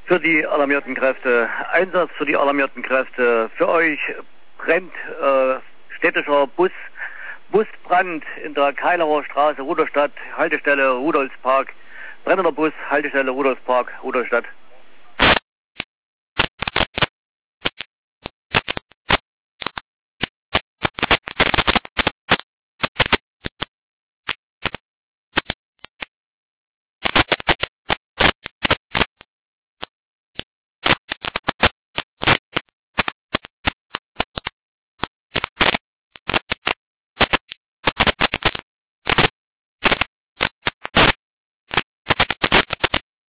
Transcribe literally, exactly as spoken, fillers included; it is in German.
für die alarmierten Kräfte. Einsatz für die alarmierten Kräfte. Für euch brennt äh, städtischer Bus, Busbrand in der Keilerer Straße, Rudolstadt, Haltestelle Rudolfspark. Brennender Bus, Haltestelle Rudolfspark, Rudolstadt.